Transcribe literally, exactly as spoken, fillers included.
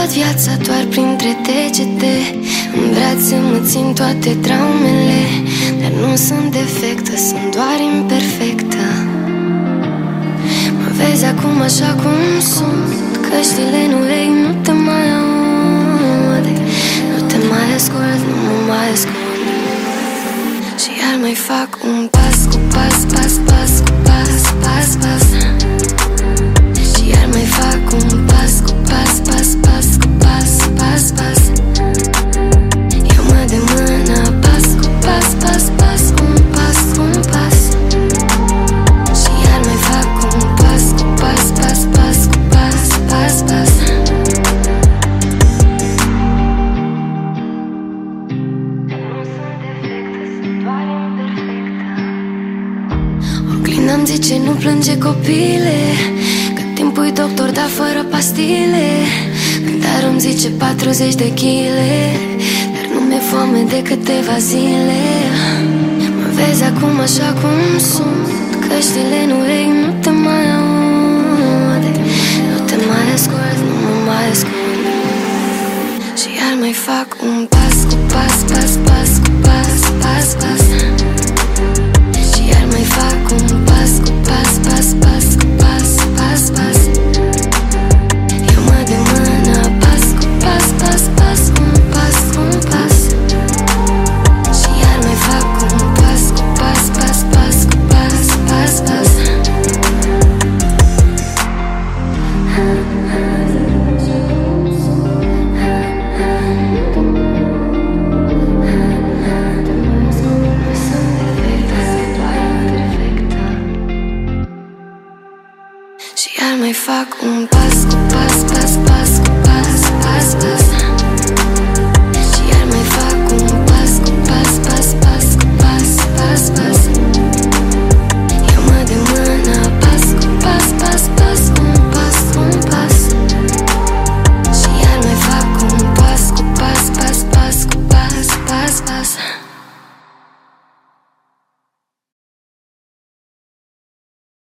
văd viața doar printre degete. În brațe mă țin toate traumele, dar nu sunt defectă, sunt doar imperfectă. Mă vezi acum așa cum sunt, căștile în urechi nu te mai aud, nu te mai ascult, nu mă mai ascult. Și iar mai fac un pas cu pas, pas, pas cu pas, pas, pas. Și iar mai fac un pas cu pas, pas, pas cu pas, pas, pas. Ia-mă de mână, pas cu pas, pas, pas cu un pas, cu un pas. Și iar mai fac un pas cu pas, pas, pas cu pas, pas, pas. Oglinda-mi zice nu plânge copile, că timpul-i doctor, dar fără pastile. Cântarul îmi zice patruzeci de chile, dar nu mi-e foame de câteva zile. Mă vezi acum așa cum sunt, căștile în urechi nu te mai aud, nu te mai ascult, nu mă mai ascult. Și iar mai fac un pas cu pas, pas, pas cu pas, pas, pas. Și iar mai fac un pas cu pas, pas, pas cu pas, pas, pas. Ia-mă de mână, pas cu pas, pas, pas cu un pas, cu un pas. Și iar mai fac un pas cu pas, pas, pas cu pas, pas, pas. Și iar mai fac un pas cu pas, pas, pas cu pas, pas, pas.